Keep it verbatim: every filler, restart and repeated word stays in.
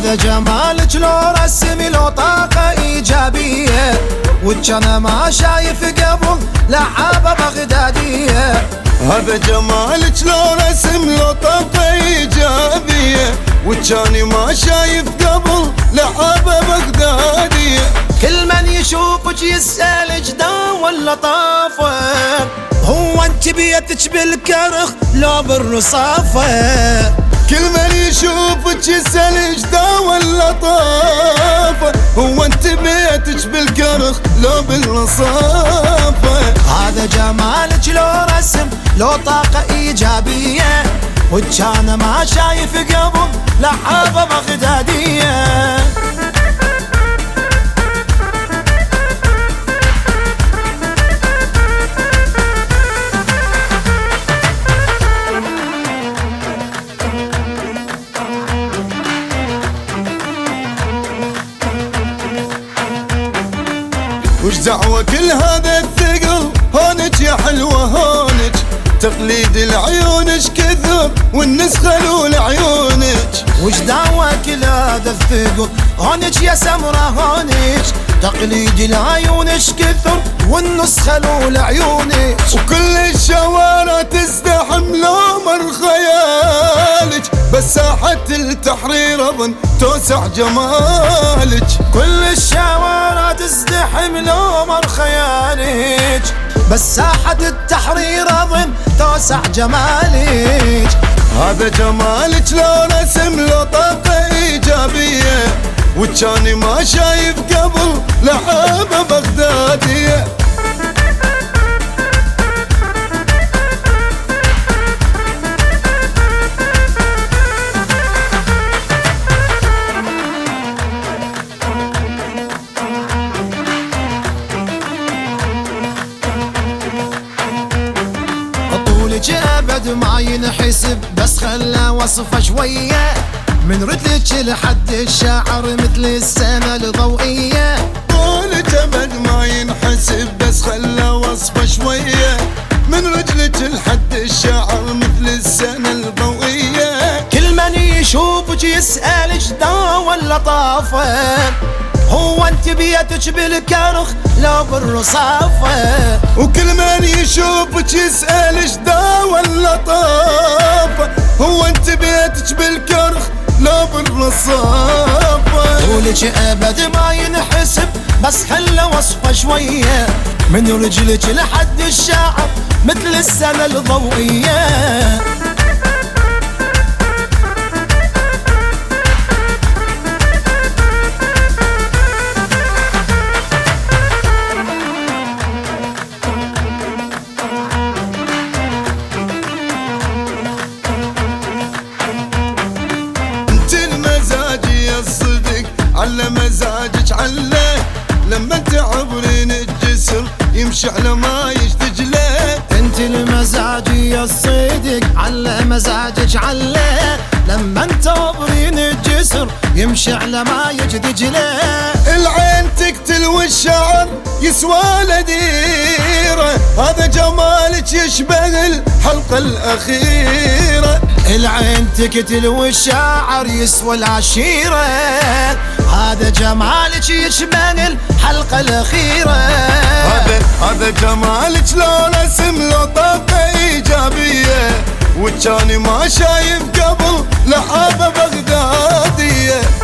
هذا جمالك لو رسمي لو طاقة إيجابية، وجانا ما شايف قبل لعابة بغدادية. هذا جمالك لو رسم لو طاقة إيجابية، وجاني ما شايف قبل لعابة بغدادية. كل من يشوفك يسأل جدا ولا طافة، هو انت بيتك بالكرخ لو بالرصافة. كل من يشوفك يسأل جدا ولا طافة، هو انت بيتك بالكرخ لو بالرصافة. هذا جمالك لو رسم لو طاقة إيجابية، وجانا ما شايف قبل لعابة بغدادية. وش دعوة كل هذا الثقل، هونك يا حلوة هونك، تقليد العيونك كثر والنسخة الأولى عيونك. وش دعوة كل هذا الثقل، هونك يا سمرة هونك، تقليد العيونك كثر والنسخة الأولى عيونك. وكل الشوارع تزدحم لو مر خيالك، بس ساحة التحرير أظن توسع جمالك. كل الشوارع تزدحم لو مر خيالك، بس ساحة التحرير أظن توسع جمالك. هذا جمالك لو رسم لو طاقة إيجابية، وجاني ما شايف قبل لعابة بغدادية. طولك أبد ما ينحسب، بس خلى وصفه شوية، من رجلك لحد الشعر مثل السنة الضوئية. طولك أبد ما ينحسب، بس خلى وصفه شوية، من رجلك لحد الشعر مثل السنة الضوئية. كل من يشوفك يسأل جدا ولا طافة، هو انت بيتك بالكرخ لو بالرصافة. وكل من يشوفك يسأل جدا ولا طافة، هو انت بيتك بالكرخ لو بالرصافة. طولك ابد ما ينحسب، بس خلى وصفه شوية، من رجلك لحد الشعر مثل السنة الضوئية. على مزاجك علّه، لما تعبرين الجسر يمشي على ما يشتجله. انت المزاجية الصدق على مزاجك علّه، لما تعبرين الجسر يمشي على ما يجدج له. العين تقتل والشعر يسوى لديرة، هذا جمالك يشبه الحلقة الأخيرة. العين تقتل والشعر يسوى العشيرة، هذا جمالك يشبه الحلقة الأخيرة. هذا هذا جمالك لو رسم لو طاقة إيجابية، وجاني ما شايف قبل لعابة بغدادية.